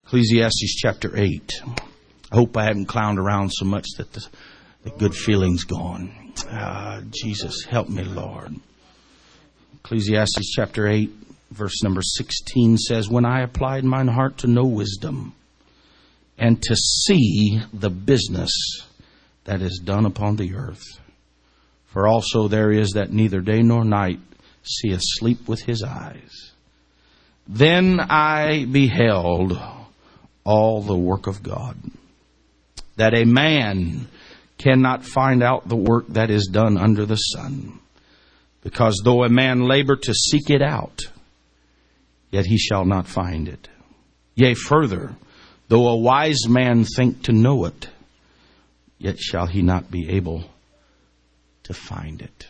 Ecclesiastes chapter 8. I hope I haven't clowned around so much that the good feeling's gone. Jesus, help me, Lord. Ecclesiastes chapter 8, verse number 16 says, "When I applied mine heart to know wisdom, and to see the business that is done upon the earth. For also there is that neither day nor night seeth sleep with his eyes. Then I beheld all the work of God, that a man cannot find out the work that is done under the sun. Because though a man labor to seek it out, yet he shall not find it. Yea, further, though a wise man think to know it, yet shall he not be able to find it."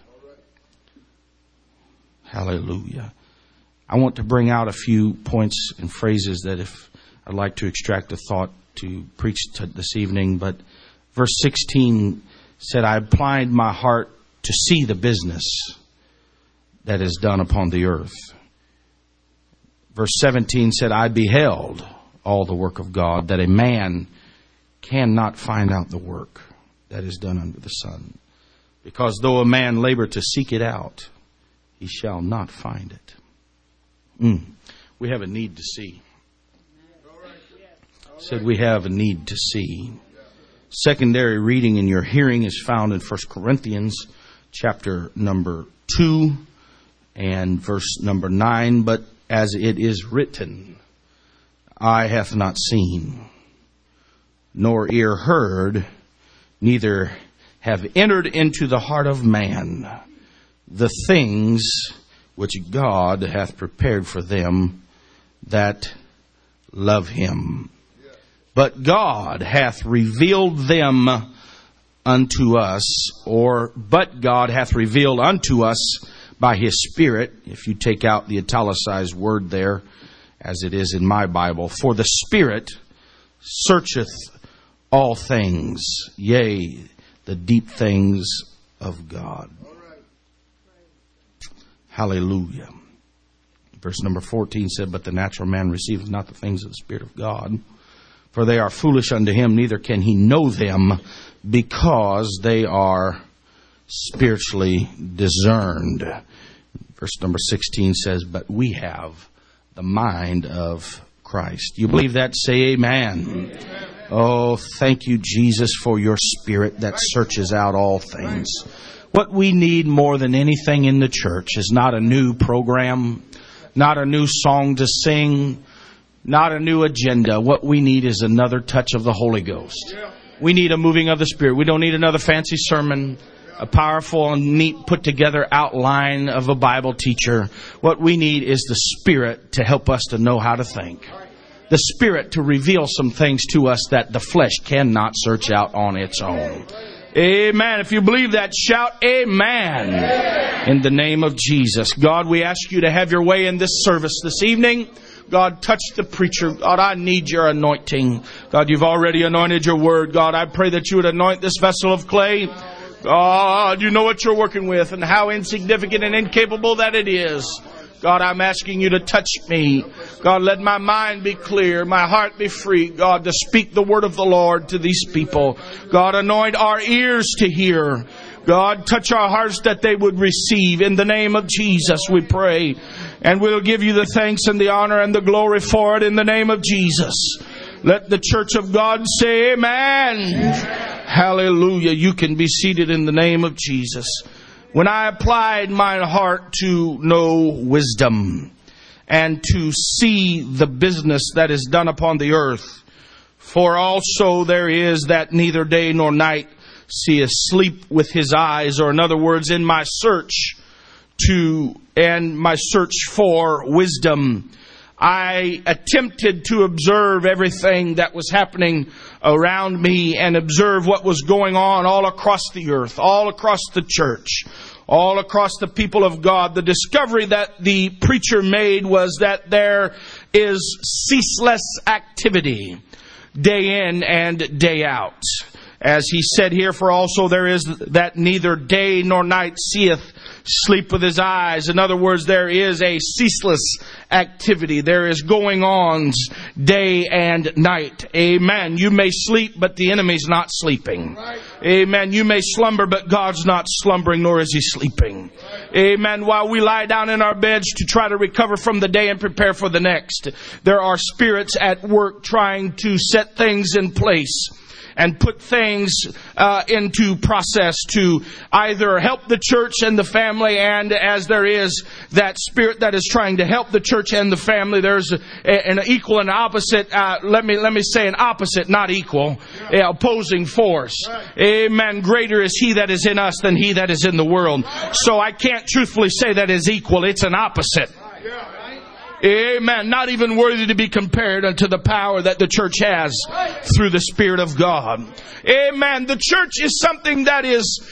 Hallelujah. I want to bring out a few points and phrases that if I'd like to extract a thought to preach this evening. But verse 16 said, "I applied my heart to see the business that is done upon the earth." Verse 17 said, "I beheld all the work of God, that a man cannot find out the work that is done under the sun. Because though a man labor to seek it out, he shall not find it." We have a need to see. Said we have a need to see. Secondary reading in your hearing is found in 1 Corinthians chapter number 2 and verse number 9. "But as it is written, eye hath not seen, nor ear heard, neither have entered into the heart of man the things which God hath prepared for them that love him. But God hath revealed them unto us," but God hath revealed unto us by his Spirit. If you take out the italicized word there, as it is in my Bible, "For the Spirit searcheth all things, yea, the deep things of God." Hallelujah. Verse number 14 said, "But the natural man receiveth not the things of the Spirit of God, for they are foolish unto him, neither can he know them, because they are spiritually discerned." Verse number 16 says, "But we have the mind of Christ." You believe that? Say amen. Oh, thank you, Jesus, for your Spirit that searches out all things. What we need more than anything in the church is not a new program, not a new song to sing, not a new agenda. What we need is another touch of the Holy Ghost. We need a moving of the Spirit. We don't need another fancy sermon, a powerful and neat put together outline of a Bible teacher. What we need is the Spirit to help us to know how to think. The Spirit to reveal some things to us that the flesh cannot search out on its own. Amen. If you believe that, shout amen. In the name of Jesus. God, we ask you to have your way in this service this evening. God, touch the preacher. God, I need your anointing. God, you've already anointed your word. God, I pray that you would anoint this vessel of clay. God, you know what you're working with and how insignificant and incapable that it is. God, I'm asking you to touch me. God, let my mind be clear, my heart be free, God, to speak the word of the Lord to these people. God, anoint our ears to hear. God, touch our hearts that they would receive. In the name of Jesus, we pray. And we'll give you the thanks and the honor and the glory for it in the name of Jesus. Let the church of God say amen. Hallelujah. You can be seated in the name of Jesus. "When I applied mine heart to know wisdom, and to see the business that is done upon the earth, for also there is that neither day nor night seeth sleep with his eyes," or in other words, in my search for wisdom, I attempted to observe everything that was happening around me and observe what was going on all across the earth, all across the church, all across the people of God. The discovery that the preacher made was that there is ceaseless activity day in and day out. As he said here, "For also there is that neither day nor night seeth sleep with his eyes. In other words, there is a ceaseless activity. There is going on day and night. Amen. You may sleep, but the enemy's not sleeping. Amen. You may slumber, but God's not slumbering, nor is he sleeping. Amen. While we lie down in our beds to try to recover from the day and prepare for the next, there are spirits at work trying to set things in place and put things into process to either help the church and the family. And as there is that spirit that is trying to help the church and the family, there's an equal and opposite. Let me say an opposite, not equal, opposing force. Amen. Greater is he that is in us than he that is in the world. So I can't truthfully say that is equal. It's an opposite. Amen. Not even worthy to be compared unto the power that the church has through the Spirit of God. Amen. The church is something that is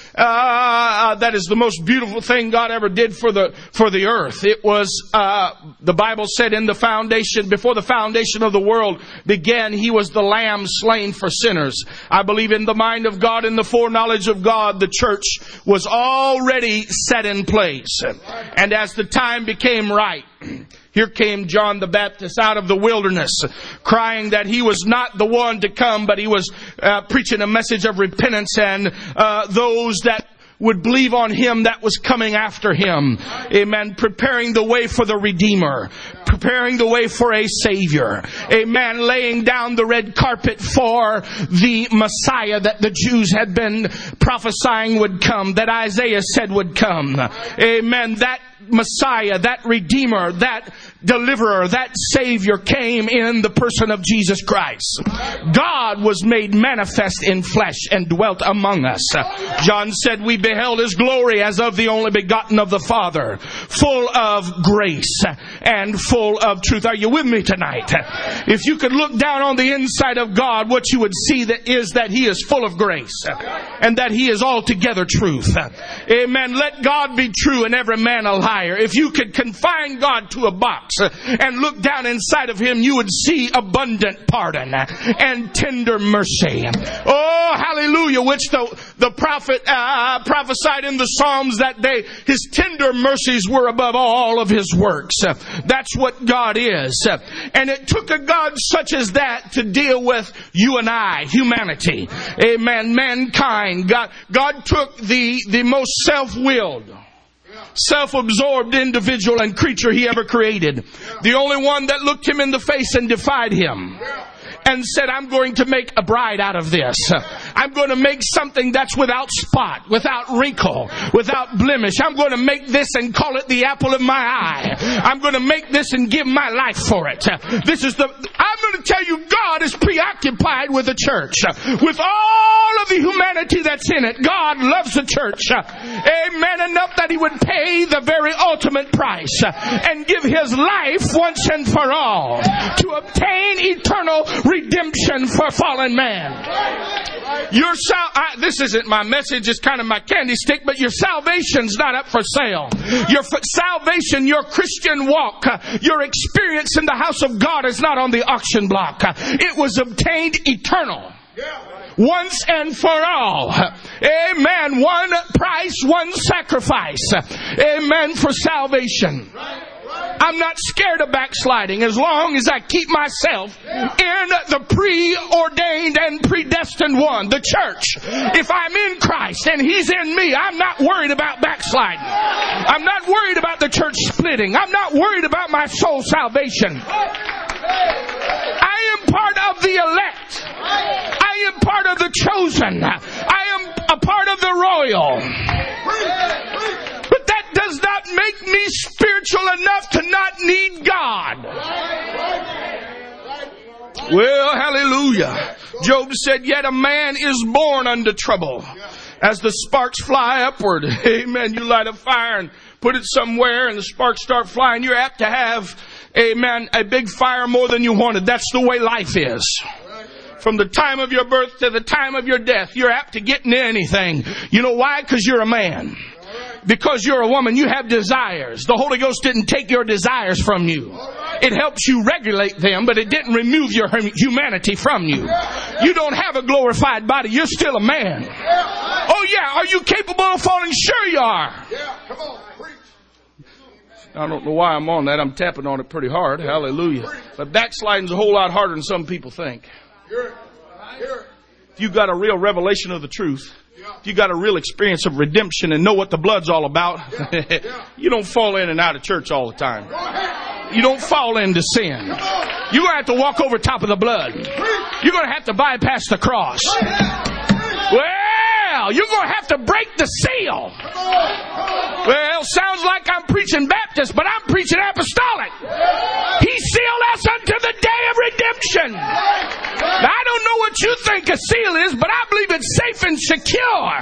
the most beautiful thing God ever did for the earth. It was the Bible said in the foundation, before the foundation of the world began, he was the lamb slain for sinners. I believe in the mind of God, in the foreknowledge of God, the church was already set in place. And as the time became right, here came John the Baptist out of the wilderness, crying that he was not the one to come, but he was preaching a message of repentance, and those that would believe on him that was coming after him. Amen. Preparing the way for the Redeemer. Preparing the way for a Savior. Amen. Laying down the red carpet for the Messiah that the Jews had been prophesying would come, that Isaiah said would come. Amen. That Messiah, that Redeemer, that Deliverer, that Savior came in the person of Jesus Christ. God was made manifest in flesh and dwelt among us. John said we beheld his glory as of the only begotten of the Father, full of grace and full of truth. Are you with me tonight? If you could look down on the inside of God, what you would see is that he is full of grace and that he is altogether truth. Amen. Let God be true and every man a liar. If you could confine God to a box and look down inside of him, you would see abundant pardon and tender mercy. Oh, hallelujah, which the prophet prophesied in the Psalms that his tender mercies were above all of his works. That's what God is. And it took a God such as that to deal with you and I, humanity. Amen. Mankind. God took the most self-willed, self-absorbed individual and creature he ever created. The only one that looked him in the face and defied him. And said, I'm going to make a bride out of this. I'm going to make something that's without spot, without wrinkle, without blemish. I'm going to make this and call it the apple of my eye. I'm going to make this and give my life for it. I'm going to tell you, God is preoccupied with the church. With all of the humanity that's in it, God loves the church. Amen. Enough that he would pay the very ultimate price and give his life once and for all to obtain eternal redemption for fallen man. This isn't my message, it's kind of my candy stick, but your salvation's not up for sale. Your salvation, your Christian walk, your experience in the house of God is not on the auction block. It was obtained eternal. Once and for all. Amen. One price, one sacrifice. Amen. For salvation. I'm not scared of backsliding as long as I keep myself in the preordained and predestined one, the church. If I'm in Christ and he's in me, I'm not worried about backsliding. I'm not worried about the church splitting. I'm not worried about my soul salvation. I am part of the elect. I am part of the chosen. I am a part of the royal. But that does not make me spiritual enough to not need God. Well, hallelujah. Job said, yet a man is born unto trouble. As the sparks fly upward, amen, you light a fire and put it somewhere and the sparks start flying. You're apt to have, amen, a big fire more than you wanted. That's the way life is. From the time of your birth to the time of your death, you're apt to get into anything. You know why? Because you're a man. Because you're a woman, you have desires. The Holy Ghost didn't take your desires from you. It helps you regulate them, but it didn't remove your humanity from you. You don't have a glorified body. You're still a man. Oh, yeah. Are you capable of falling? Sure you are. Yeah, come on, preach. I don't know why I'm on that. I'm tapping on it pretty hard. Hallelujah. But backsliding's a whole lot harder than some people think. If you got a real revelation of the truth, if you got a real experience of redemption and know what the blood's all about, you don't fall in and out of church all the time. You don't fall into sin. You're going to have to walk over top of the blood. You're going to have to bypass the cross. Well, you're going to have to break the seal. Well, sounds like I'm preaching Baptist, but I'm preaching apostolic. He sealed us unto the day of redemption. Now, I don't know what you think a seal is, but I believe it's safe and secure.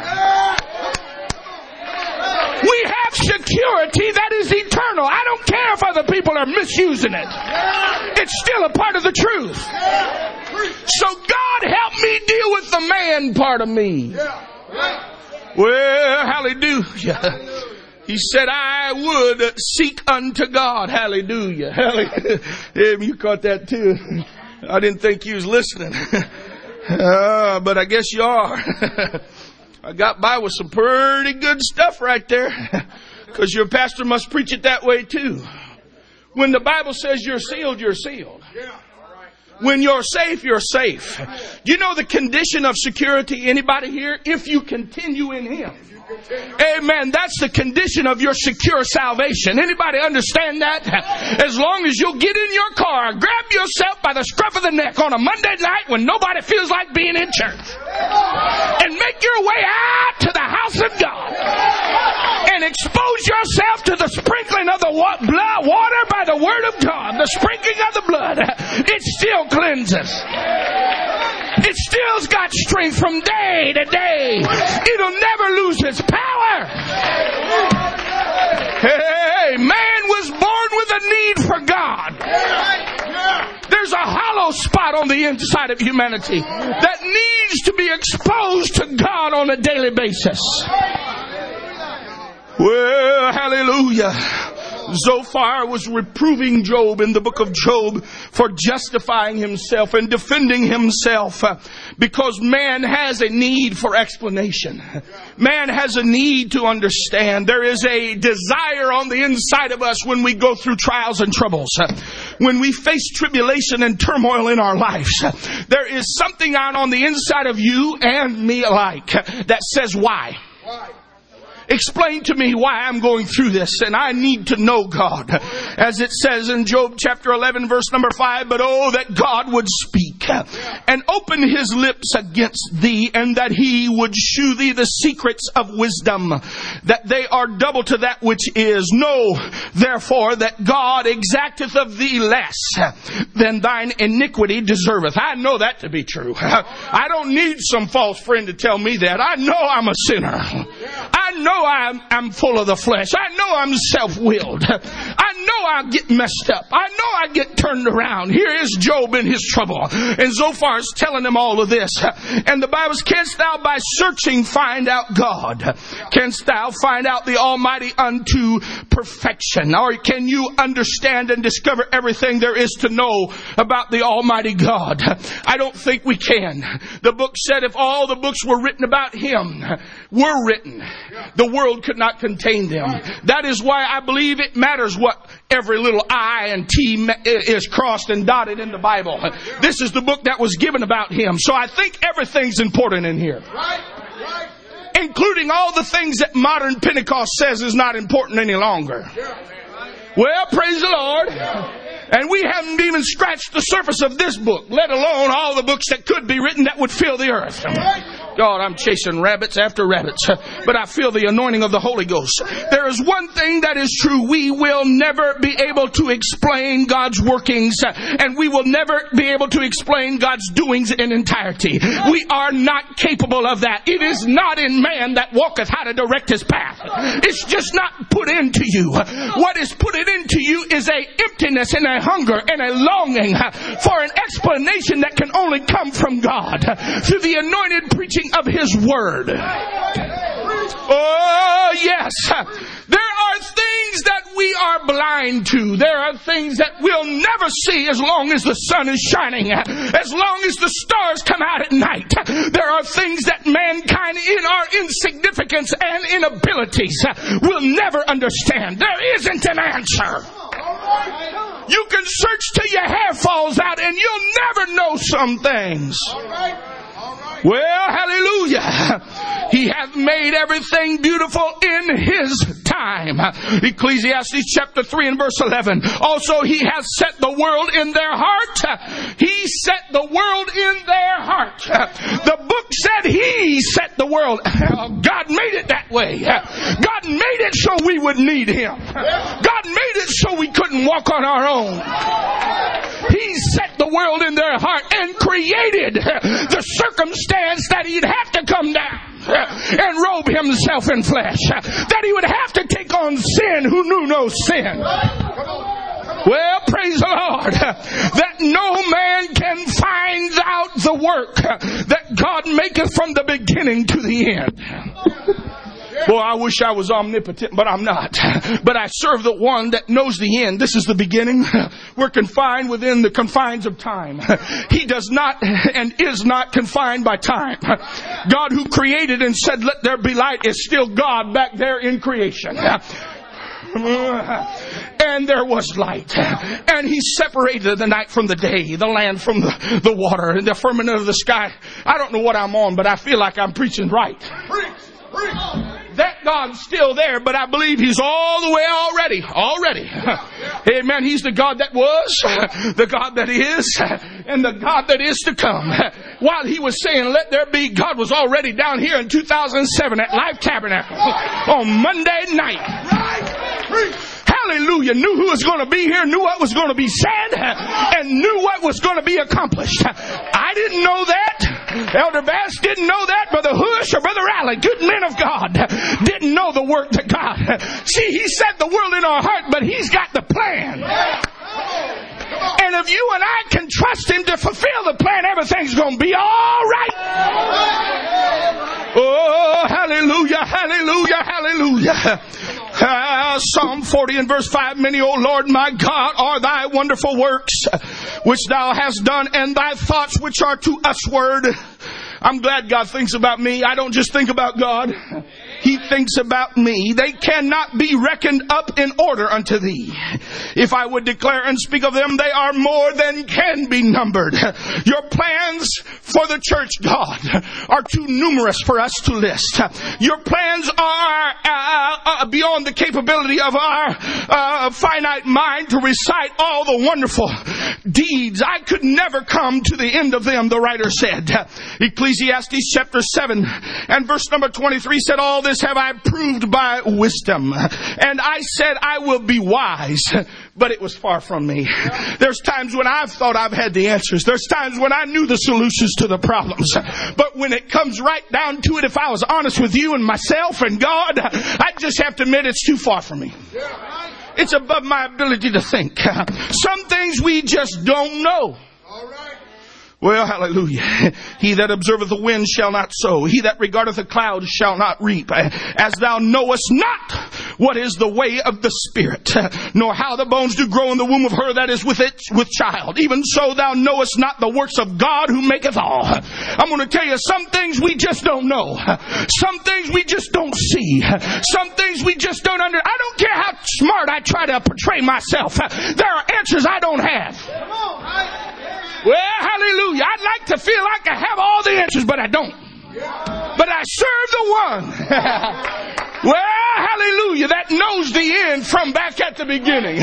We have security that is eternal. I don't care if other people are misusing it. It's still a part of the truth. So God help me deal with the man part of me. Well, hallelujah. He said, I would seek unto God. Hallelujah. Hallelujah. You caught that too. I didn't think you was listening. But I guess you are. I got by with some pretty good stuff right there. Because your pastor must preach it that way too. When the Bible says you're sealed, you're sealed. When you're safe, you're safe. Do you know the condition of security? Anybody here? If you continue in Him. Amen. That's the condition of your secure salvation. Anybody understand that? As long as you'll get in your car, grab yourself by the scruff of the neck on a Monday night when nobody feels like being in church, and make your way out to the house of God and expose yourself to the sprinkling of the water by the word of God, the sprinkling of the blood, it still cleanses. It still's got strength from day to day. It'll never lose its power. Hey, man was born with a need for God. There's a hollow spot on the inside of humanity that needs to be exposed to God on a daily basis. Well, hallelujah. Zophar was reproving Job in the book of Job for justifying himself and defending himself because man has a need for explanation. Man has a need to understand. There is a desire on the inside of us when we go through trials and troubles. When we face tribulation and turmoil in our lives, there is something out on the inside of you and me alike that says, why? Explain to me why I'm going through this, and I need to know God. As it says in Job chapter 11 verse number 5, but oh, that God would speak and open His lips against thee, and that He would shew thee the secrets of wisdom, that they are double to that which is. Know therefore that God exacteth of thee less than thine iniquity deserveth. I know that to be true. I don't need some false friend to tell me that. I know I'm a sinner. I know I'm full of the flesh. I know I'm self-willed. I know I get messed up. I know I get turned around. Here is Job in his trouble, and Zophar is telling him all of this. And the Bible says, canst thou by searching find out God? Canst thou find out the Almighty unto perfection? Or can you understand and discover everything there is to know about the Almighty God? I don't think we can. The book said if all the books were written about Him were written, the world could not contain them. That is why I believe it matters what every little I and T is crossed and dotted in the Bible. This is the book that was given about Him. So I think everything's important in here. Including all the things that modern Pentecost says is not important any longer. Well, praise the Lord. And we haven't even scratched the surface of this book, let alone all the books that could be written that would fill the earth. God, I'm chasing rabbits after rabbits, but I feel the anointing of the Holy Ghost. There is one thing that is true. We will never be able to explain God's workings, and we will never be able to explain God's doings in entirety. We are not capable of that. It is not in man that walketh how to direct his path. It's just not put into you. What is put into you is a emptiness and a hunger and a longing for an explanation that can only come from God through the anointed preaching of His Word. Oh, yes. There are are things that we are blind to. There are things that we'll never see as long as the sun is shining, as long as the stars come out at night. There are things that mankind in our insignificance and inabilities will never understand. There isn't an answer. You can search till your hair falls out and you'll never know some things. Well, hallelujah. He hath made everything beautiful in His time. Ecclesiastes chapter 3 and verse 11. Also, He hath set the world in their heart. He set the world in their heart. The book said He set the world. God made it that way. God made it so we would need Him. God made it so we couldn't walk on our own. He set the world in their heart and created the circumstance that He'd have to come down and robe Himself in flesh, that He would have to take on sin who knew no sin. Well, praise the Lord, that no man can find out the work that God maketh from the beginning to the end. Boy, I wish I was omnipotent, but I'm not. But I serve the one that knows the end. This is the beginning. We're confined within the confines of time. He does not and is not confined by time. God who created and said, let there be light, is still God back there in creation. And there was light. And He separated the night from the day, the land from the water, and the firmament of the sky. I don't know what I'm on, but I feel like I'm preaching right. That God's still there, but I believe He's all the way already. Amen. He's the God that was, the God that is, and the God that is to come. While He was saying, let there be, God was already down here in 2007 at Life Tabernacle on Monday night. Hallelujah. Knew who was going to be here, knew what was going to be said, and knew what was going to be accomplished. I didn't know that. Elder Bass didn't know that. Brother Hush or Brother Allen, good men of God, didn't know the work that God. See, He set the world in our heart, but He's got the plan. And if you and I can trust Him to fulfill the plan, everything's going to be all right. Oh, hallelujah, hallelujah, hallelujah. Psalm 40 and verse 5, many, O Lord my God, are thy wonderful works, which thou hast done, and thy thoughts which are to usward. I'm glad God thinks about me. I don't just think about God. He thinks about me. They cannot be reckoned up in order unto thee. If I would declare and speak of them, they are more than can be numbered. Your plans for the church, God, are too numerous for us to list. Your plans are beyond the capability of our finite mind to recite all the wonderful deeds. I could never come to the end of them, the writer said. Ecclesiastes chapter 7 and verse number 23 said, all this have I proved by wisdom. And I said, I will be wise. But it was far from me. There's times when I've thought I've had the answers. There's times when I knew the solutions to the problems. But when it comes right down to it, if I was honest with you and myself and God, I just have to admit it's too far from me. It's above my ability to think. Some things we just don't know. Well, hallelujah. He that observeth the wind shall not sow. He that regardeth the clouds shall not reap. As thou knowest not what is the way of the Spirit, nor how the bones do grow in the womb of her that is with child. Even so thou knowest not the works of God who maketh all. I'm going to tell you, some things we just don't know. Some things we just don't see. Some things we just don't I don't care how smart I try to portray myself. There are answers I don't have. Well, hallelujah. I'd like to feel like I have all the answers, but I don't. But I serve the one. Well, hallelujah, that knows the end from back at the beginning.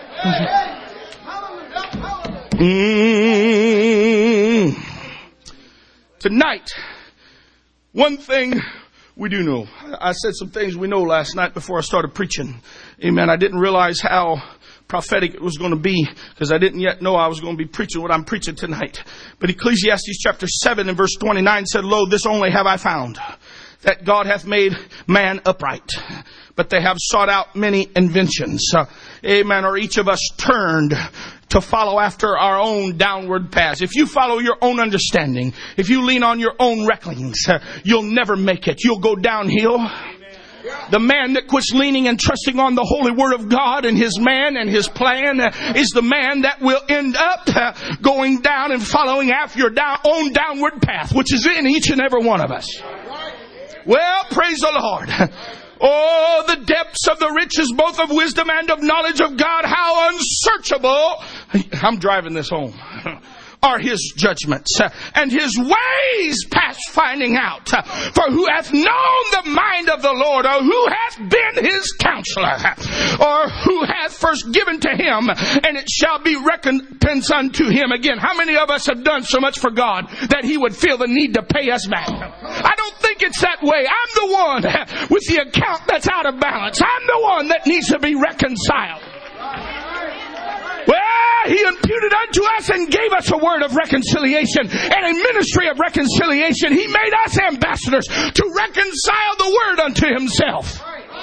Tonight, one thing we do know. I said some things we know last night before I started preaching. Amen. I didn't realize how prophetic it was going to be, because I didn't yet know I was going to be preaching what I'm preaching tonight. But Ecclesiastes chapter 7 and verse 29 said, lo, this only have I found, that God hath made man upright, but they have sought out many inventions. Amen. Or each of us turned to follow after our own downward paths. If you follow your own understanding, if you lean on your own reckonings, you'll never make it. You'll go downhill. The man that quits leaning and trusting on the holy word of God and his man and his plan is the man that will end up going down and following after your own downward path, which is in each and every one of us. Well, praise the Lord. Oh, the depths of the riches both of wisdom and of knowledge of God, how unsearchable. I'm driving this home. Are his judgments, and his ways past finding out. For who hath known the mind of the Lord, or who hath been his counselor, or who hath first given to him, and it shall be recompense unto him again. How many of us have done so much for God that he would feel the need to pay us back? I don't think it's that way. I'm the one with the account that's out of balance. I'm the one that needs to be reconciled. Well, he imputed unto us and gave us a word of reconciliation and a ministry of reconciliation. He made us ambassadors to reconcile the word unto himself.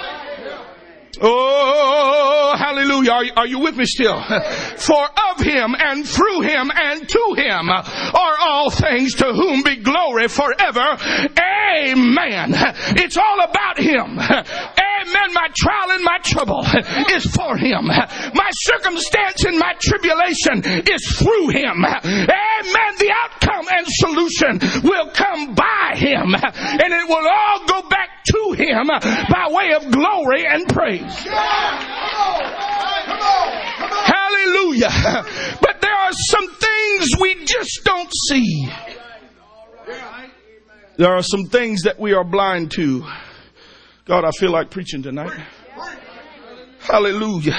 Oh, hallelujah. Are you with me still? For of him and through him and to him are all things, to whom be glory forever. Amen. It's all about him. Amen. My trial and my trouble is for him. My circumstance and my tribulation is through him. Amen. The outcome and solution will come by him. And it will all go back to him by way of glory and praise. Hallelujah. But there are some things we just don't see. There are some things that we are blind to. God, I feel like preaching tonight. Hallelujah.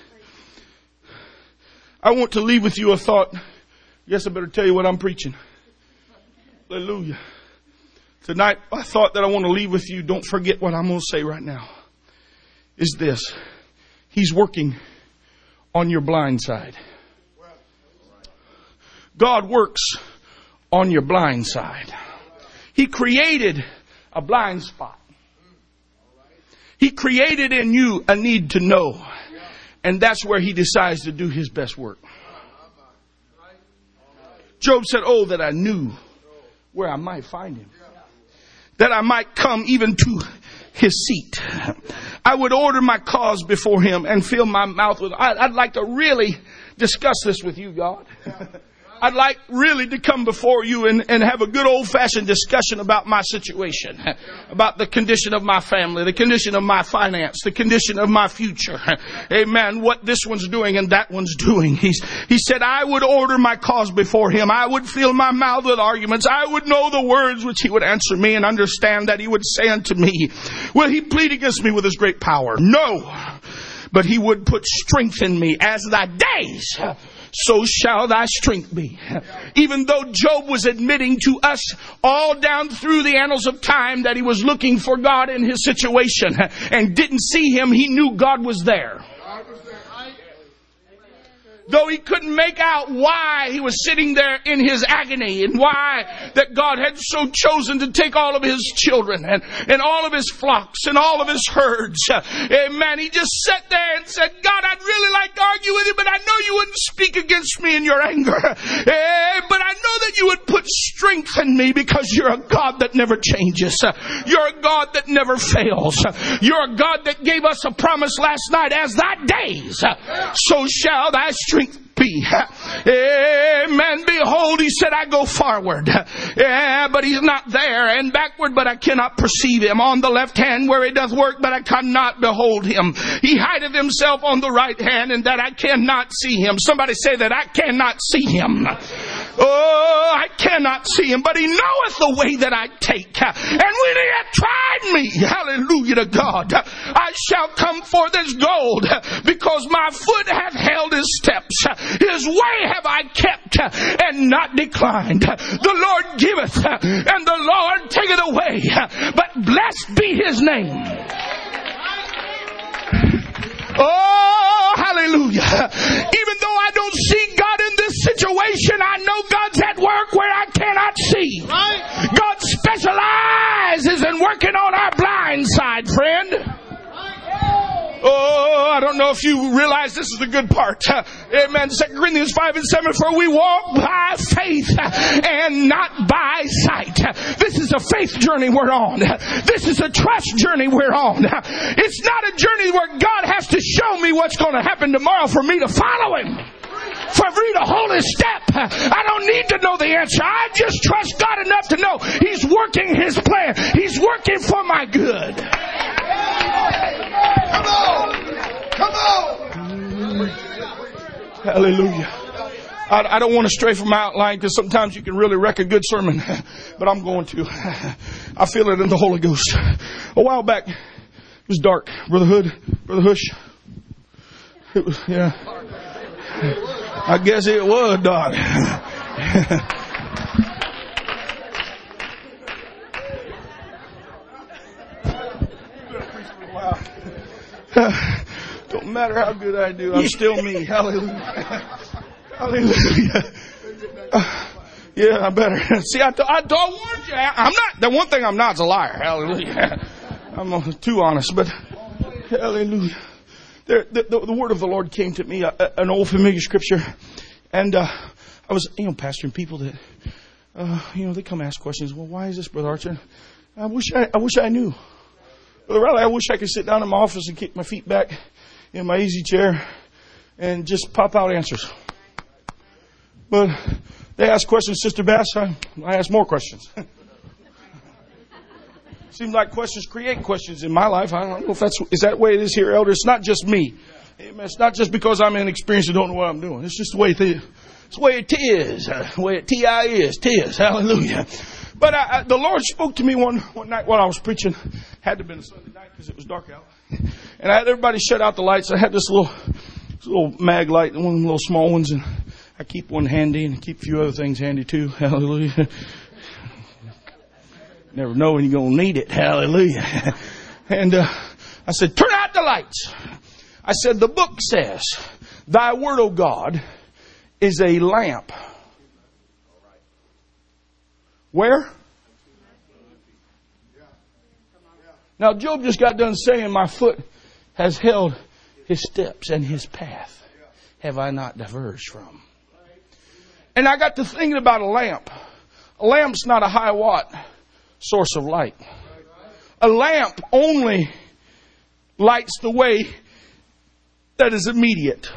I want to leave with you a thought. Yes, I better tell you what I'm preaching. Hallelujah. Tonight, I thought that I want to leave with you. Don't forget what I'm going to say right now. Is this. He's working on your blind side. God works on your blind side. He created a blind spot. He created in you a need to know. And that's where he decides to do his best work. Job said, oh, that I knew where I might find him. That I might come even to his seat. I would order my cause before him and fill my mouth with... I'd like to really discuss this with you, God. I'd like really to come before you and have a good old-fashioned discussion about my situation, about the condition of my family, the condition of my finance, the condition of my future. Amen. What this one's doing and that one's doing. He said, I would order my cause before him. I would fill my mouth with arguments. I would know the words which he would answer me and understand that he would say unto me. Will he plead against me with his great power? No. But he would put strength in me as thy days. So shall thy strength be. Even though Job was admitting to us all down through the annals of time that he was looking for God in his situation and didn't see him, he knew God was there. Though he couldn't make out why he was sitting there in his agony and why that God had so chosen to take all of his children and all of his flocks and all of his herds. Amen. He just sat there and said, God, I'd really like to argue with you, but I know you wouldn't speak against me in your anger. But I know that you would put strength in me because you're a God that never changes. You're a God that never fails. You're a God that gave us a promise last night, as thy days, so shall thy strength be. Amen. Behold, he said, I go forward. But he's not there, and backward, but I cannot perceive him. On the left hand where he doth work, but I cannot behold him. He hideth himself on the right hand, and that I cannot see him. Somebody say that I cannot see him. Oh, I cannot see him, but he knoweth the way that I take. And when he hath tried me, hallelujah to God, I shall come forth as gold, because my foot hath held his steps. His way have I kept and not declined. The Lord giveth and the Lord taketh away, but blessed be his name. Oh, hallelujah. Even though I don't see God in this situation, I know God's at work where I cannot see. God specializes in working on our blind side, friend. Oh, I don't know if you realize this is the good part. Amen. 2 Corinthians 5 and 7, for we walk by faith and not by sight. This is a faith journey we're on. This is a trust journey we're on. It's not a journey where God has to show me what's going to happen tomorrow for me to follow Him. For me to hold His step. I don't need to know the answer. I just trust God enough to know He's working His plan. He's working for my good. Come on! Come on! Hallelujah. I don't want to stray from my outline because sometimes you can really wreck a good sermon. But I'm going to. I feel it in the Holy Ghost. A while back, it was dark. Brother Hood, Brother Hush. It was, yeah. I guess it was, Doc. Don't matter how good I do, I'm still me. Hallelujah. Hallelujah. Yeah, I better. See, I warned you. I'm not. The one thing I'm not is a liar. Hallelujah. I'm too honest, but hallelujah. The word of the Lord came to me, an old familiar scripture, and I was, pastoring people that, they come ask questions. Well, why is this, Brother Archer? I wish I knew. Brother Riley, I wish I could sit down in my office and kick my feet back in my easy chair and just pop out answers. But they ask questions, Sister Bass. I ask more questions. Seems like questions create questions in my life. I don't know if is that the way it is here, Elder. It's not just me. It's not just because I'm inexperienced and don't know what I'm doing. It's just the way it is. It's the way it is. The way it is. Tis. Hallelujah. But the Lord spoke to me one night while I was preaching. Had to have been a Sunday night because it was dark out. And I had everybody shut out the lights. I had this little mag light, one of them little small ones, and I keep one handy and keep a few other things handy too. Hallelujah. Never know when you're going to need it. Hallelujah. And I said, turn out the lights. I said, the book says, thy word, O God, is a lamp. Where? Now, Job just got done saying, my foot has held his steps and his path have I not diverged from. And I got to thinking about a lamp. A lamp's not a high watt source of light. A lamp only lights the way that is immediate.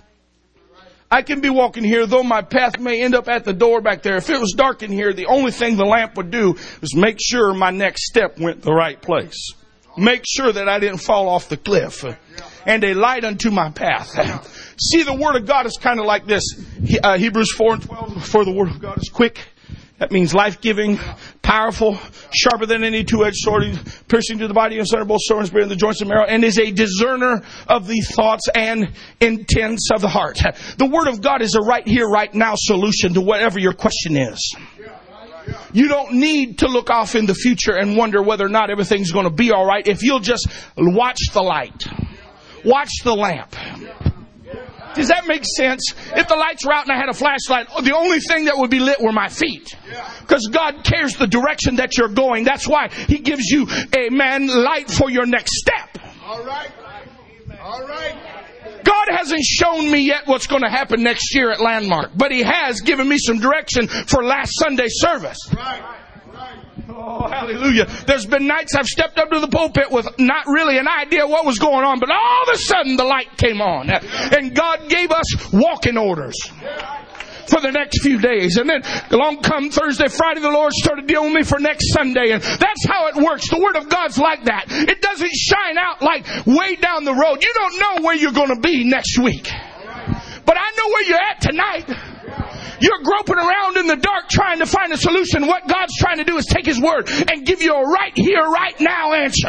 I can be walking here, though my path may end up at the door back there. If it was dark in here, the only thing the lamp would do was make sure my next step went the right place. Make sure that I didn't fall off the cliff. And a light unto my path. See, the Word of God is kind of like this. Hebrews 4:12, for the Word of God is quick. That means life-giving, powerful, sharper than any two-edged sword, piercing to the body and center, both soul and spirit, and the joints and marrow, and is a discerner of the thoughts and intents of the heart. The Word of God is a right here, right now solution to whatever your question is. You don't need to look off in the future and wonder whether or not everything's going to be all right if you'll just watch the light. Watch the lamp. Does that make sense? If the lights were out and I had a flashlight, the only thing that would be lit were my feet. Because God cares the direction that you're going. That's why He gives you, light for your next step. All right. All right. God hasn't shown me yet what's going to happen next year at Landmark. But He has given me some direction for last Sunday service. Right. Oh, hallelujah. There's been nights I've stepped up to the pulpit with not really an idea what was going on, but all of a sudden the light came on. And God gave us walking orders for the next few days. And then along come Thursday, Friday, the Lord started dealing with me for next Sunday. And that's how it works. The Word of God's like that. It doesn't shine out like way down the road. You don't know where you're going to be next week. But I know where you're at tonight. You're groping around in the dark trying to find a solution. What God's trying to do is take His Word and give you a right here, right now answer.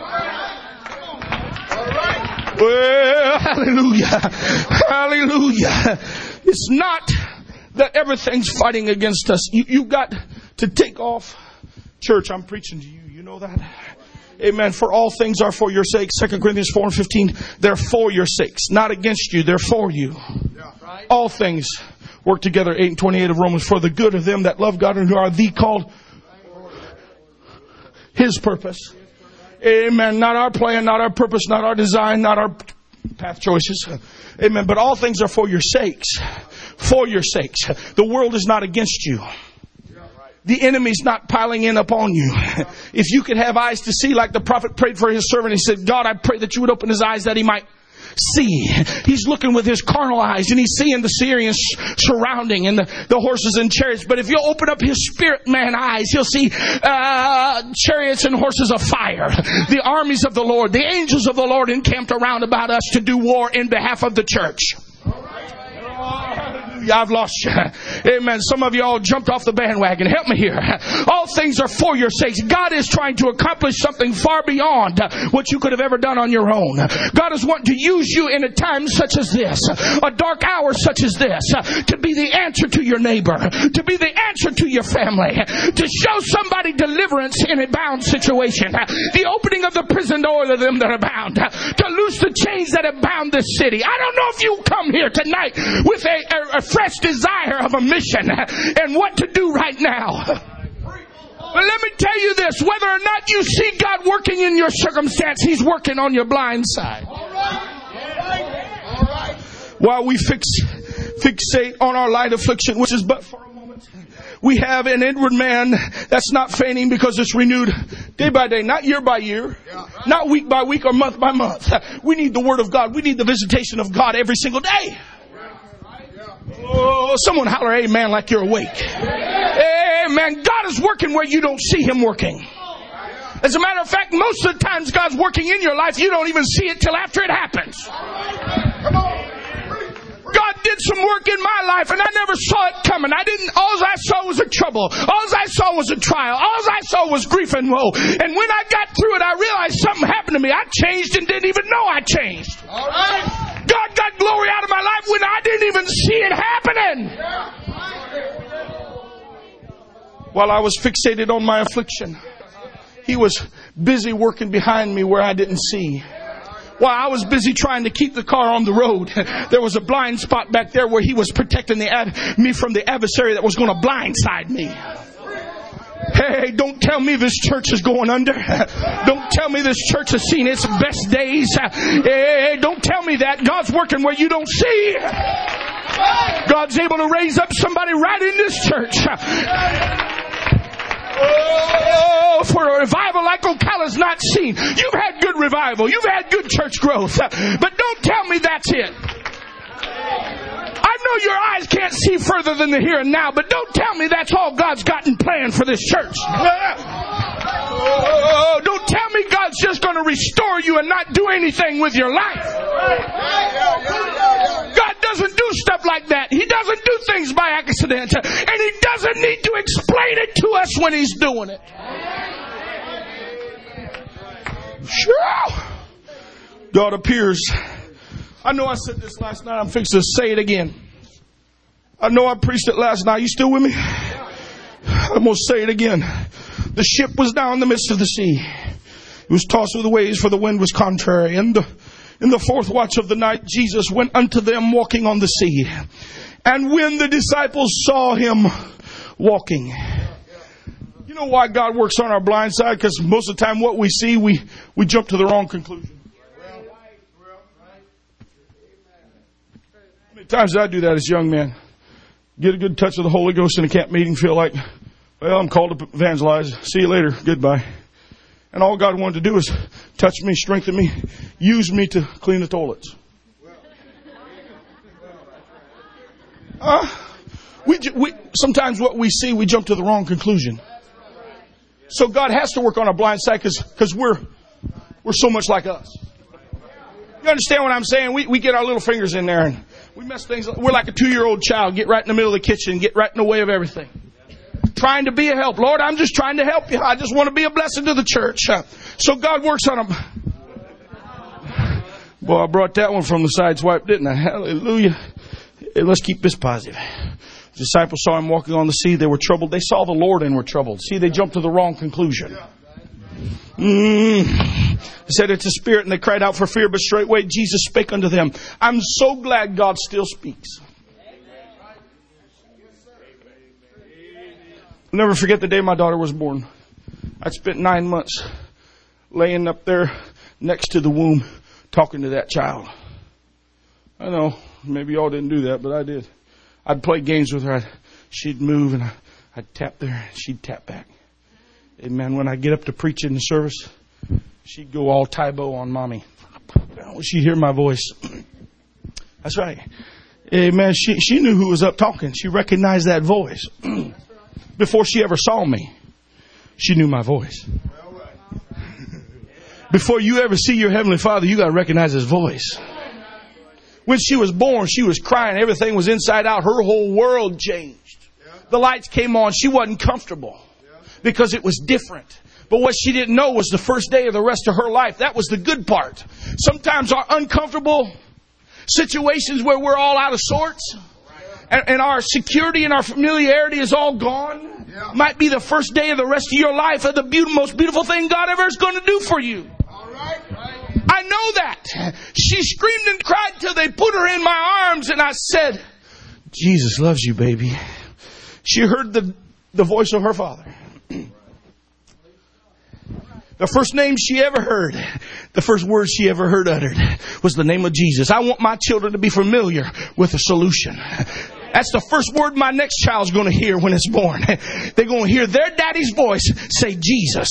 Well, hallelujah. Hallelujah. It's not that everything's fighting against us. You've got to take off. Church, I'm preaching to you. You know that? Amen. For all things are for your sake. 2 Corinthians 4:15. They're for your sakes. Not against you. They're for you. All things work together, 8:28 of Romans, for the good of them that love God and who are the called His purpose. Amen. Not our plan, not our purpose, not our design, not our path choices. Amen. But all things are for your sakes. For your sakes. The world is not against you. the enemy's not piling in upon you. If you could have eyes to see, like the prophet prayed for his servant, he said, God, I pray that you would open his eyes that he might see. He's looking with his carnal eyes and he's seeing the Syrians surrounding and the horses and chariots. But if you'll open up his spirit man eyes, he'll see chariots and horses of fire. The armies of the Lord, the angels of the Lord encamped around about us to do war in behalf of the church. I've lost you. Amen. Some of you all jumped off the bandwagon. Help me here. All things are for your sakes. God is trying to accomplish something far beyond what you could have ever done on your own. God is wanting to use you in a time such as this, a dark hour such as this, to be the answer to your neighbor, to be the answer to your family, to show somebody deliverance in a bound situation, the opening of the prison door to them that are bound, to loose the chains that have bound this city. I don't know if you come here tonight with a fresh desire of a mission and what to do right now. But let me tell you this, whether or not you see God working in your circumstance, He's working on your blind side. All right. While we fixate on our light affliction, which is but for a moment, we have an inward man that's not fainting because it's renewed day by day, not year by year, not week by week or month by month. We need the Word of God. We need the visitation of God every single day. Oh, someone holler amen like you're awake. Amen. God is working where you don't see Him working. As a matter of fact, most of the times God's working in your life, you don't even see it till after it happens. God did some work in my life and I never saw it coming. All I saw was a trouble. All I saw was a trial. All I saw was grief and woe. And when I got through it, I realized something happened to me. I changed and didn't even know I changed. All right. God got glory out of my life when I didn't even see it happening. While I was fixated on my affliction, He was busy working behind me where I didn't see. While I was busy trying to keep the car on the road, there was a blind spot back there where He was protecting me from the adversary that was going to blindside me. Hey, don't tell me this church is going under. Don't tell me this church has seen its best days. Hey, don't tell me that. God's working where you don't see. God's able to raise up somebody right in this church. Oh, for a revival like Ocala's not seen. You've had good revival. You've had good church growth. But don't tell me that's it. I know your eyes can't see further than the here and now, but don't tell me that's all God's got in plan for this church. Oh, don't tell me God's just going to restore you and not do anything with your life. God doesn't do stuff like that. He doesn't do things by accident. And He doesn't need to explain it to us when He's doing it. Sure. God appears. I know I said this last night. I'm fixing to say it again. I know I preached it last night. You still with me? I'm going to say it again. The ship was down in the midst of the sea. It was tossed with the waves, for the wind was contrary. And in the fourth watch of the night, Jesus went unto them walking on the sea. And when the disciples saw Him walking. You know why God works on our blind side? Because most of the time what we see, we jump to the wrong conclusion. How many times did I do that as a young man? Get a good touch of the Holy Ghost in a camp meeting, feel like, well, I'm called to evangelize. See you later. Goodbye. And all God wanted to do is touch me, strengthen me, use me to clean the toilets. Sometimes what we see, we jump to the wrong conclusion. So God has to work on our blind side because we're so much like us. You understand what I'm saying? We get our little fingers in there and we mess things up. We're like a 2-year-old child. Get right in the middle of the kitchen. Get right in the way of everything. Trying to be a help. Lord, I'm just trying to help you. I just want to be a blessing to the church. So God works on them. Boy, I brought that one from the side swipe, didn't I? Hallelujah. Hey, let's keep this positive. The disciples saw Him walking on the sea. They were troubled. They saw the Lord and were troubled. See, they jumped to the wrong conclusion. They said it's a spirit, and they cried out for fear, but straightway Jesus spake unto them. I'm so glad God still speaks. I'll never forget the day my daughter was born. I spent 9 months laying up there next to the womb talking to that child. I know, maybe y'all didn't do that, but I did. I'd play games with her. She'd move, and I'd tap there, she'd tap back. Amen. When I get up to preach in the service, she'd go all Tybo on Mommy. She'd hear my voice. That's right. Amen. She knew who was up talking. She recognized that voice. Before she ever saw me, she knew my voice. Before you ever see your Heavenly Father, you got to recognize His voice. When she was born, she was crying. Everything was inside out. Her whole world changed. The lights came on. She wasn't comfortable because it was different. But what she didn't know was the first day of the rest of her life. That was the good part. Sometimes our uncomfortable situations where we're all out of sorts and our security and our familiarity is all gone might be the first day of the rest of your life of the most beautiful thing God ever is going to do for you. I know that. She screamed and cried till they put her in my arms, and I said, Jesus loves you, baby. She heard the voice of her father. The first name she ever heard, the first word she ever heard uttered was the name of Jesus. I want my children to be familiar with a solution. That's the first word my next child's going to hear when it's born. They're going to hear their daddy's voice say Jesus.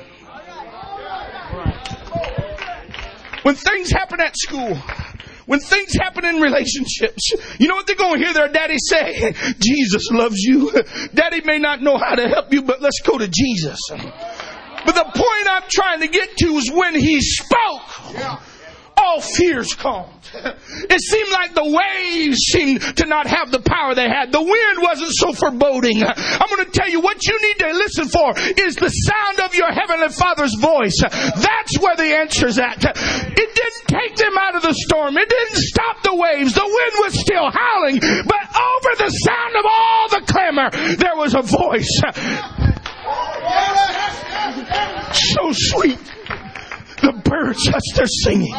When things happen at school, when things happen in relationships, you know what they're going to hear their daddy say? Jesus loves you. Daddy may not know how to help you, but let's go to Jesus. But the point I'm trying to get to is when He spoke, all fears calmed. It seemed like the waves seemed to not have the power they had. The wind wasn't so foreboding. I'm going to tell you what you need to listen for is the sound of your Heavenly Father's voice. That's where the answer's at. It didn't take them out of the storm. It didn't stop the waves. The wind was still howling. But over the sound of all the clamor, there was a voice. So sweet. The birds, that's their singing.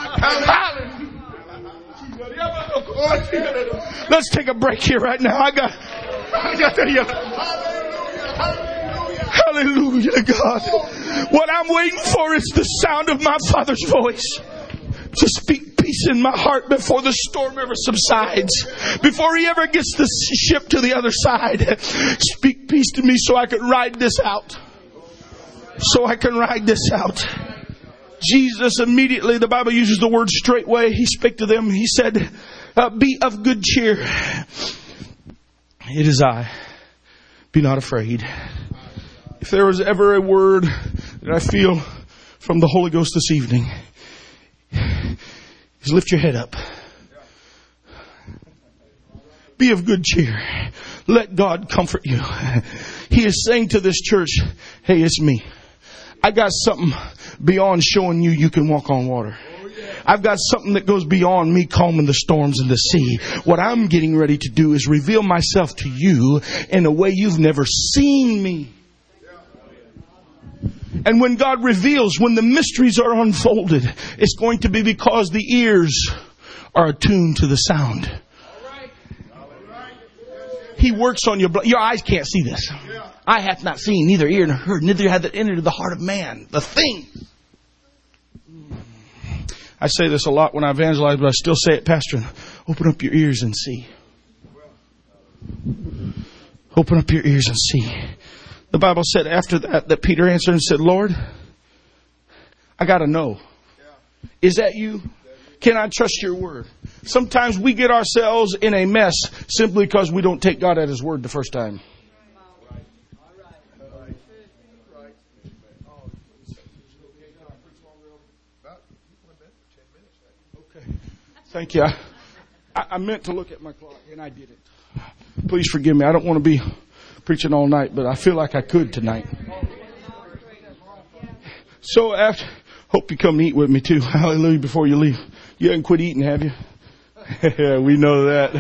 Let's take a break here right now. I got hallelujah to God. What I'm waiting for is the sound of my Father's voice to speak peace in my heart before the storm ever subsides, before He ever gets the ship to the other side. Speak peace to me so I can ride this out. Jesus immediately, the Bible uses the word straightway. He spake to them. He said, be of good cheer. It is I. Be not afraid. If there was ever a word that I feel from the Holy Ghost this evening, is lift your head up. Be of good cheer. Let God comfort you. He is saying to this church, hey, it's me. I got something beyond showing you can walk on water. I've got something that goes beyond me calming the storms in the sea. What I'm getting ready to do is reveal myself to you in a way you've never seen me. And when God reveals, when the mysteries are unfolded, it's going to be because the ears are attuned to the sound. He works on your blood. Your eyes can't see this. I hath not seen, neither ear nor heard, neither hath it entered the heart of man. The thing. I say this a lot when I evangelize, but I still say it, Pastor. Open up your ears and see. Open up your ears and see. The Bible said after that Peter answered and said, Lord, I got to know. Is that you? Can I trust your word? Sometimes we get ourselves in a mess simply because we don't take God at His word the first time. Okay. Thank you. I meant to look at my clock and I didn't. Please forgive me. I don't want to be preaching all night, but I feel like I could tonight. So after, hope you come eat with me too. Hallelujah before you leave. You haven't quit eating, have you? We know that.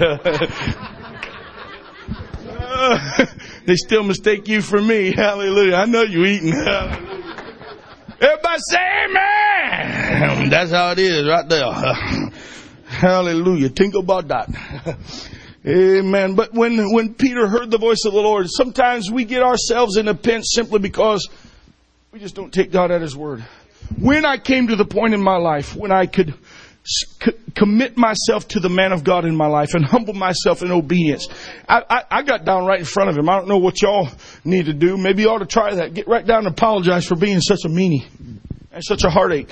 They still mistake you for me. Hallelujah. I know you eating. Hallelujah. Everybody say amen. That's how it is right there. Hallelujah. Tinkle about that. Amen. But when Peter heard the voice of the Lord, sometimes we get ourselves in a pinch simply because we just don't take God at His word. When I came to the point in my life when I could commit myself to the man of God in my life and humble myself in obedience. I got down right in front of him. I don't know what y'all need to do. Maybe you ought to try that. Get right down and apologize for being such a meanie and such a heartache.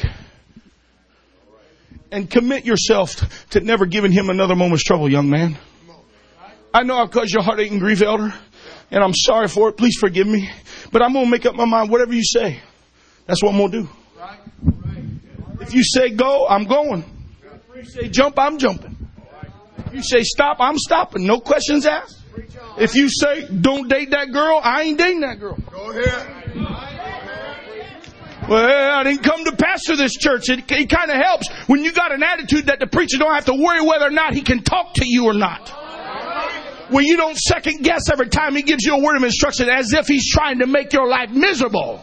And commit yourself to never giving him another moment's trouble, young man. I know I've caused you heartache and grief, elder, and I'm sorry for it. Please forgive me. But I'm going to make up my mind. Whatever you say, that's what I'm going to do. If you say go, I'm going. If you say jump, I'm jumping. If you say stop, I'm stopping. No questions asked. If you say don't date that girl, I ain't dating that girl. Go ahead. Well, I didn't come to pastor this church. It kind of helps when you got an attitude that the preacher don't have to worry whether or not he can talk to you or not. When you don't second guess every time he gives you a word of instruction as if he's trying to make your life miserable.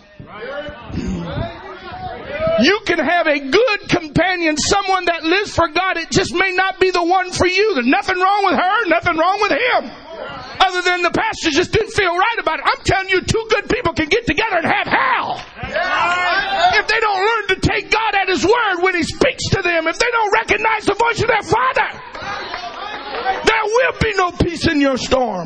You can have a good companion, someone that lives for God. It just may not be the one for you. There's nothing wrong with her, nothing wrong with him. Other than the pastor just didn't feel right about it. I'm telling you, two good people can get together and have hell. If they don't learn to take God at His word when He speaks to them, if they don't recognize the voice of their Father, there will be no peace in your storm.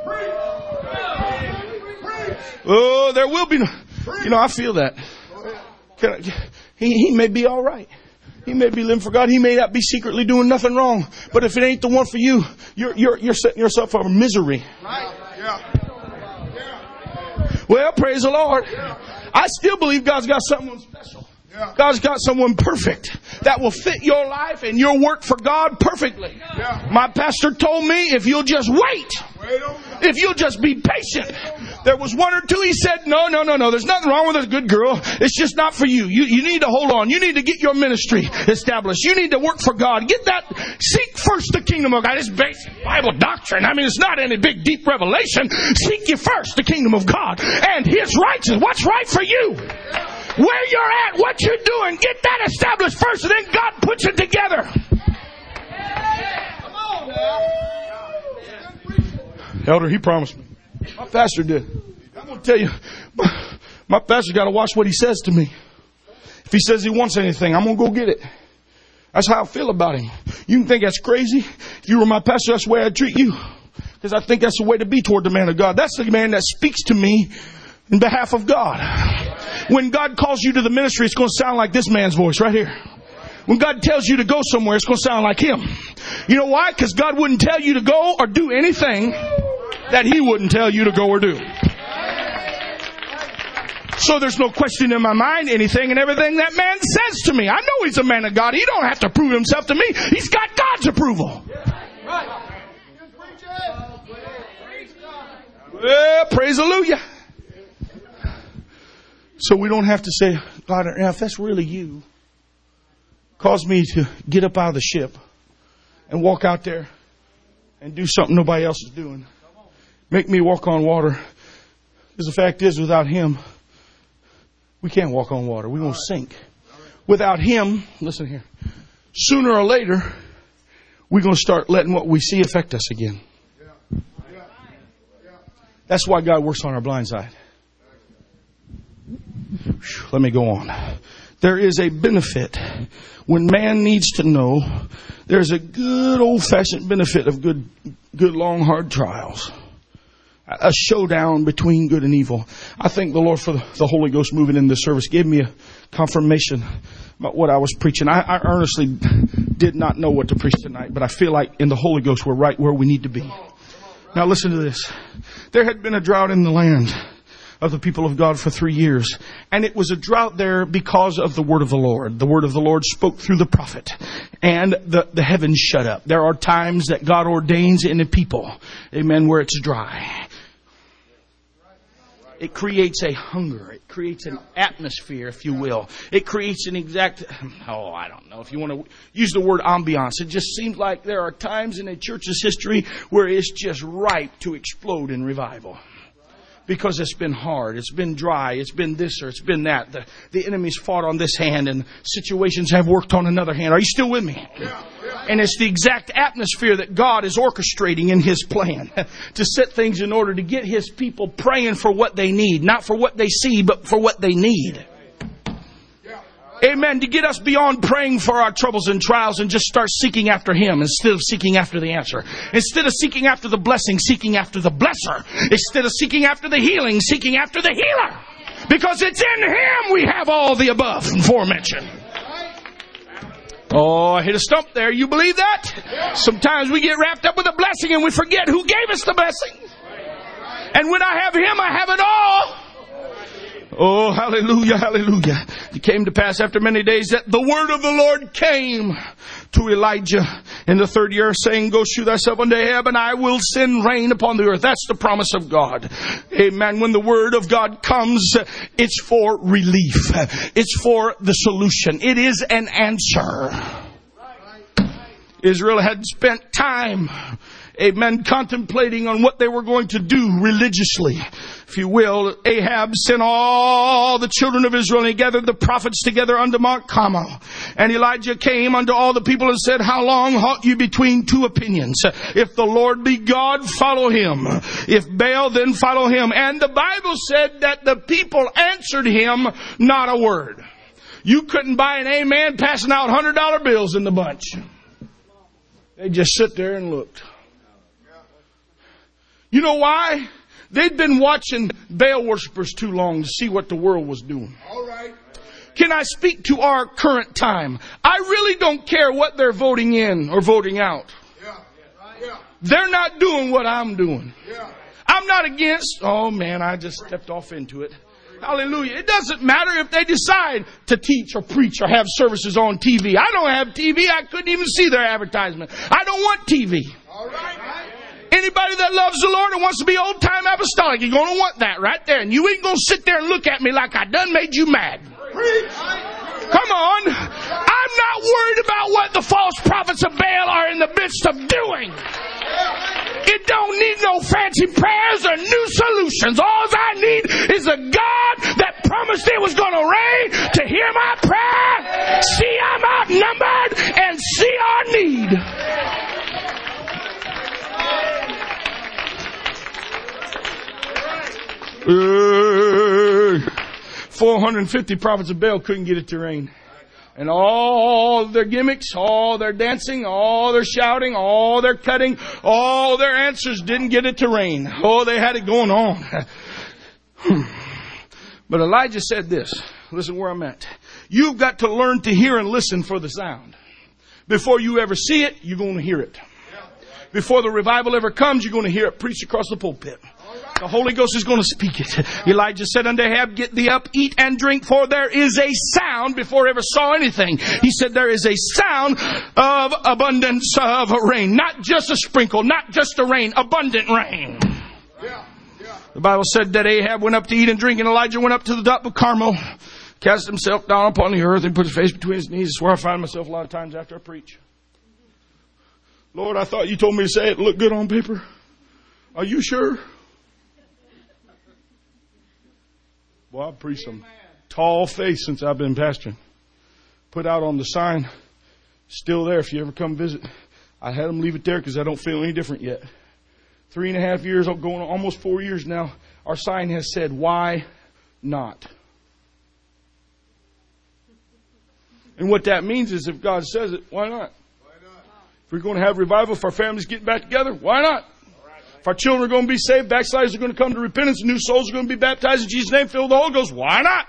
Oh, there will be no... You know, I feel that. He may be all right. He may be living for God. He may not be secretly doing nothing wrong. But if it ain't the one for you, you're setting yourself up for misery. Well, praise the Lord. I still believe God's got someone special. God's got someone perfect that will fit your life and your work for God perfectly. My pastor told me if you'll just wait, if you'll just be patient. There was one or two he said, no, there's nothing wrong with this good girl. It's just not for you. You need to hold on. You need to get your ministry established. You need to work for God. Get that. Seek first the kingdom of God. It's basic Bible doctrine. I mean, it's not any big deep revelation. Seek ye first the kingdom of God and His righteousness. What's right for you? Where you're at, what you're doing, get that established first, and then God puts it together. Come on now. Elder, he promised me. My pastor did. I'm going to tell you, my pastor's got to watch what he says to me. If he says he wants anything, I'm going to go get it. That's how I feel about him. You can think that's crazy. If you were my pastor, that's the way I'd treat you. Because I think that's the way to be toward the man of God. That's the man that speaks to me in behalf of God. When God calls you to the ministry, it's going to sound like this man's voice right here. When God tells you to go somewhere, it's going to sound like him. You know why? Because God wouldn't tell you to go or do anything that He wouldn't tell you to go or do. So there's no question in my mind anything and everything that man says to me. I know he's a man of God. He don't have to prove himself to me. He's got God's approval. Well, praise hallelujah. So we don't have to say, God, now if that's really you, cause me to get up out of the ship and walk out there and do something nobody else is doing. Make me walk on water. Because the fact is, without Him, we can't walk on water. We're going to sink. Without Him, listen here, sooner or later, we're going to start letting what we see affect us again. That's why God works on our blind side. Let me go on. There is a benefit when man needs to know. There's a good old-fashioned benefit of good long, hard trials. A showdown between good and evil. I thank the Lord for the Holy Ghost moving in this service. Gave me a confirmation about what I was preaching. I earnestly did not know what to preach tonight, but I feel like in the Holy Ghost we're right where we need to be. Now listen to this. There had been a drought in the land of the people of God for 3 years. And it was a drought there because of the word of the Lord. The word of the Lord spoke through the prophet. And the heavens shut up. There are times that God ordains in a people, amen, where it's dry. It creates a hunger. It creates an atmosphere, if you will. It creates an exact, I don't know if you want to use the word ambiance. It just seems like there are times in a church's history where it's just ripe to explode in revival. Because it's been hard, it's been dry, it's been this or it's been that. The enemy's fought on this hand and situations have worked on another hand. Are you still with me? And it's the exact atmosphere that God is orchestrating in His plan to set things in order to get His people praying for what they need. Not for what they see, but for what they need. Amen. To get us beyond praying for our troubles and trials and just start seeking after Him instead of seeking after the answer. Instead of seeking after the blessing, seeking after the blesser. Instead of seeking after the healing, seeking after the healer. Because it's in Him we have all the above and aforementioned. Oh, I hit a stump there. You believe that? Sometimes we get wrapped up with a blessing and we forget who gave us the blessing. And when I have Him, I have it all. Oh, hallelujah, hallelujah. It came to pass after many days that the word of the Lord came to Elijah in the 3rd year, saying, Go shew thyself unto Ahab, and I will send rain upon the earth. That's the promise of God. Amen. When the word of God comes, it's for relief. It's for the solution. It is an answer. Israel had spent time, amen, contemplating on what they were going to do religiously. If you will, Ahab sent all the children of Israel, and he gathered the prophets together unto Mount Carmel. And Elijah came unto all the people and said, How long halt you between two opinions? If the Lord be God, follow Him. If Baal, then follow him. And the Bible said that the people answered him not a word. You couldn't buy an amen passing out $100 bills in the bunch. They just sit there and looked. You know why? They'd been watching Baal worshipers too long to see what the world was doing. All right. Can I speak to our current time? I really don't care what they're voting in or voting out. Yeah. They're not doing what I'm doing. Yeah. I'm not against, oh man, I just stepped off into it. Hallelujah. It doesn't matter if they decide to teach or preach or have services on TV. I don't have TV. I couldn't even see their advertisement. I don't want TV. All right. Anybody that loves the Lord and wants to be old-time apostolic, you're going to want that right there. And you ain't going to sit there and look at me like I done made you mad. Preach. Come on. I'm not worried about what the false prophets of Baal are in the midst of doing. It don't need no fancy prayers or new solutions. All I need is a God that promised it was going to rain to hear my prayer, see I'm outnumbered, and see our need. 450 prophets of Baal couldn't get it to rain. And all their gimmicks, all their dancing, all their shouting, all their cutting, all their answers didn't get it to rain. Oh, they had it going on. But Elijah said this. Listen where I'm at. You've got to learn to hear and listen for the sound. Before you ever see it, you're going to hear it. Before the revival ever comes, you're going to hear it preached across the pulpit. The Holy Ghost is going to speak it. Elijah said unto Ahab, Get thee up, eat and drink, for there is a sound, before he ever saw anything. He said there is a sound of abundance of rain. Not just a sprinkle, not just a rain, abundant rain. The Bible said that Ahab went up to eat and drink, and Elijah went up to the top of Carmel, cast himself down upon the earth, and put his face between his knees. It's where I find myself a lot of times after I preach. Lord, I thought you told me to say it looked good on paper. Are you sure? Well, I've preached some tall face since I've been pastoring. Put out on the sign, still there if you ever come visit. I had them leave it there because I don't feel any different yet. 3.5 years, going on almost 4 years now, our sign has said, why not? And what that means is if God says it, why not? If we're going to have revival, if our families get back together, why not? If our children are going to be saved, backsliders are going to come to repentance, new souls are going to be baptized in Jesus' name, filled with the Holy Ghost, why not?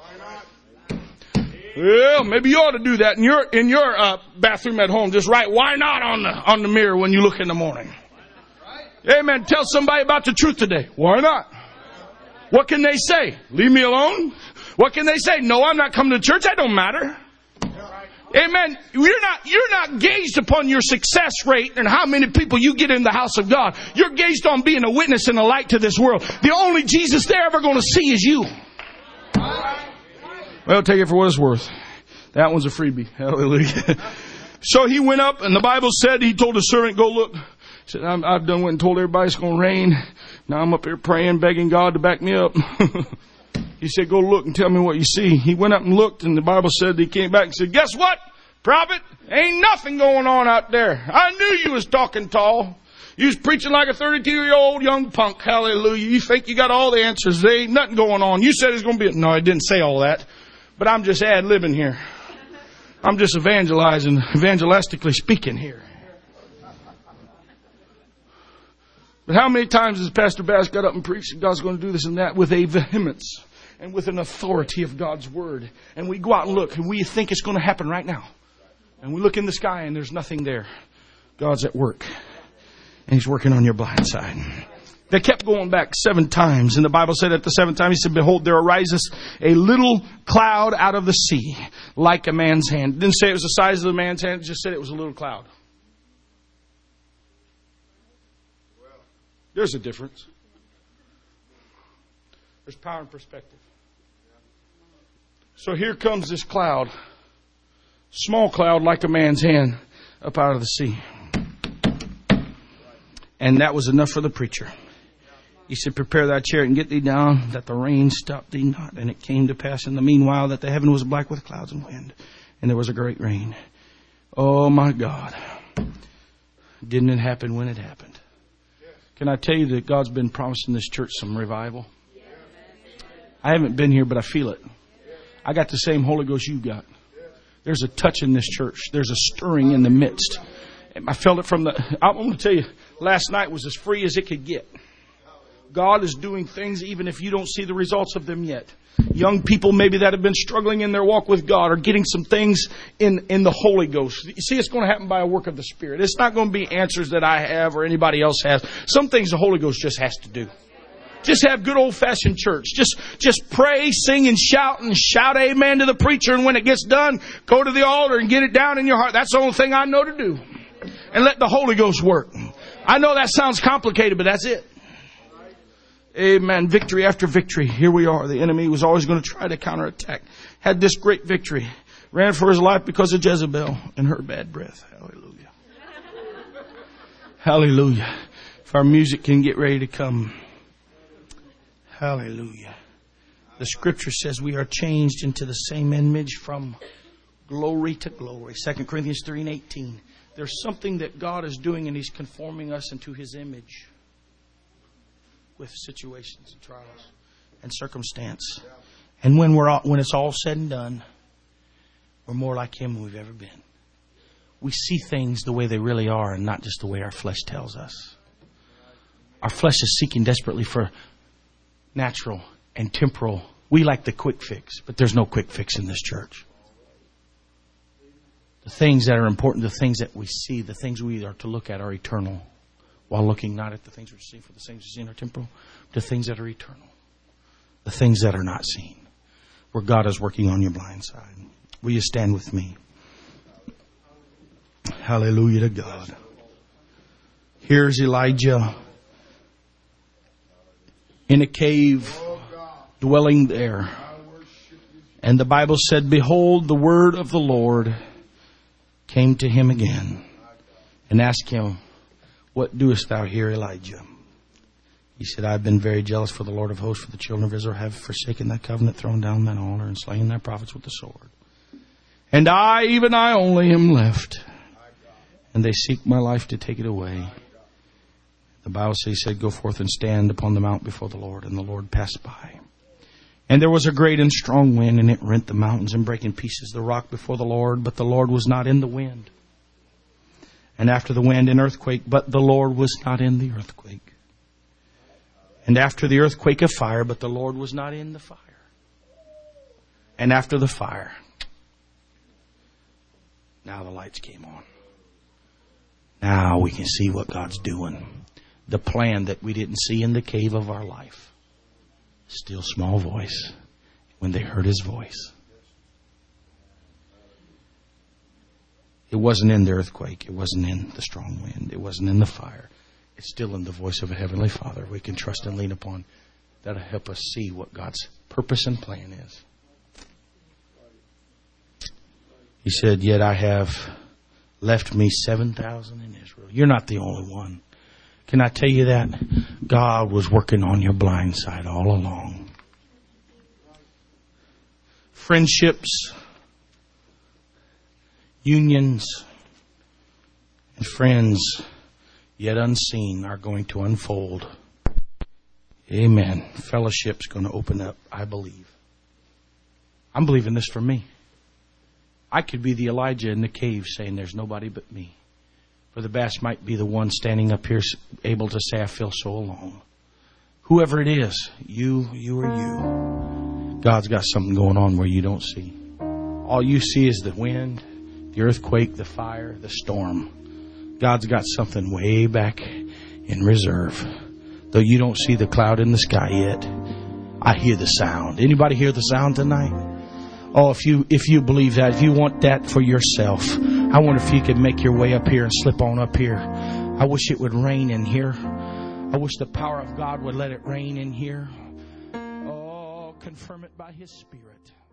Well, maybe you ought to do that in your bathroom at home. Just write, why not on the mirror when you look in the morning. Amen. Tell somebody about the truth today. Why not? What can they say? Leave me alone? What can they say? No, I'm not coming to church. That don't matter. Amen. You're not gauged upon your success rate and how many people you get in the house of God. You're gauged on being a witness and a light to this world. The only Jesus they're ever going to see is you. Well, take it for what it's worth. That one's a freebie. Hallelujah. So he went up, and the Bible said, he told his servant, go look. He said, I've done went and told everybody it's going to rain. Now I'm up here praying, begging God to back me up. He said, go look and tell me what you see. He went up and looked, and the Bible said he came back and said, guess what, prophet? Ain't nothing going on out there. I knew you was talking tall. You was preaching like a 32-year-old young punk. Hallelujah. You think you got all the answers. There ain't nothing going on. You said it's going to be... No, I didn't say all that. But I'm just ad-libbing here. I'm just evangelistically speaking here. But how many times has Pastor Bass got up and preached that God's going to do this and that with a vehemence and with an authority of God's Word? And we go out and look and we think it's going to happen right now. And we look in the sky and there's nothing there. God's at work. And He's working on your blind side. They kept going back 7 times. And the Bible said at the 7th time, He said, behold, there arises a little cloud out of the sea, like a man's hand. It didn't say it was the size of the man's hand. It just said it was a little cloud. There's a difference. There's power and perspective. So here comes this cloud. Small cloud like a man's hand up out of the sea. And that was enough for the preacher. He said, prepare thy chariot and get thee down, that the rain stop thee not. And it came to pass in the meanwhile that the heaven was black with clouds and wind. And there was a great rain. Oh my God. Didn't it happen when it happened? Can I tell you that God's been promising this church some revival? I haven't been here, but I feel it. I got the same Holy Ghost you got. There's a touch in this church. There's a stirring in the midst. I felt it from I'm going to tell you, last night was as free as it could get. God is doing things even if you don't see the results of them yet. Young people maybe that have been struggling in their walk with God are getting some things in the Holy Ghost. You see, it's going to happen by a work of the Spirit. It's not going to be answers that I have or anybody else has. Some things the Holy Ghost just has to do. Just have good old-fashioned church. Just pray, sing, and shout amen to the preacher. And when it gets done, go to the altar and get it down in your heart. That's the only thing I know to do. And let the Holy Ghost work. I know that sounds complicated, but that's it. Amen. Victory after victory. Here we are. The enemy was always going to try to counterattack. Had this great victory. Ran for his life because of Jezebel and her bad breath. Hallelujah. Hallelujah. If our music can get ready to come. Hallelujah. The scripture says we are changed into the same image from glory to glory. 2 Corinthians 3:18. There's something that God is doing and He's conforming us into His image. With situations and trials and circumstance. And when it's all said and done, we're more like Him than we've ever been. We see things the way they really are and not just the way our flesh tells us. Our flesh is seeking desperately for natural and temporal. We like the quick fix, but there's no quick fix in this church. The things that are important, the things that we see, the things we are to look at are eternal. While looking not at the things which are seen, for the things which are seen are temporal, the things that are eternal. The things that are not seen. Where God is working on your blind side. Will you stand with me? Hallelujah to God. Here's Elijah in a cave, dwelling there. And the Bible said, behold, the word of the Lord came to him again and asked him, what doest thou here, Elijah? He said, I have been very jealous for the Lord of hosts, for the children of Israel have forsaken thy covenant, thrown down thine altar, and slain thy prophets with the sword. And I, even I only, am left. And they seek my life to take it away. The Bible says, he said, go forth and stand upon the mount before the Lord. And the Lord passed by. And there was a great and strong wind, and it rent the mountains and brake in pieces the rock before the Lord. But the Lord was not in the wind. And after the wind, an earthquake, but the Lord was not in the earthquake. And after the earthquake, a fire, but the Lord was not in the fire. And after the fire, now the lights came on. Now we can see what God's doing. The plan that we didn't see in the cave of our life. Still small voice. When they heard His voice. It wasn't in the earthquake. It wasn't in the strong wind. It wasn't in the fire. It's still in the voice of a Heavenly Father we can trust and lean upon. That'll help us see what God's purpose and plan is. He said, yet I have left me 7,000 in Israel. You're not the only one. Can I tell you that? God was working on your blind side all along. Friendships, unions, and friends yet unseen are going to unfold. Amen. Fellowship's going to open up, I believe. I'm believing this for me. I could be the Elijah in the cave saying there's nobody but me. Brother Bass might be the one standing up here able to say I feel so alone. Whoever it is, you or you, God's got something going on where you don't see. All you see is the wind, the earthquake, the fire, the storm. God's got something way back in reserve. Though you don't see the cloud in the sky yet, I hear the sound. Anybody hear the sound tonight? Oh, if you believe that, if you want that for yourself, I wonder if you could make your way up here and slip on up here. I wish it would rain in here. I wish the power of God would let it rain in here. Oh, confirm it by His Spirit.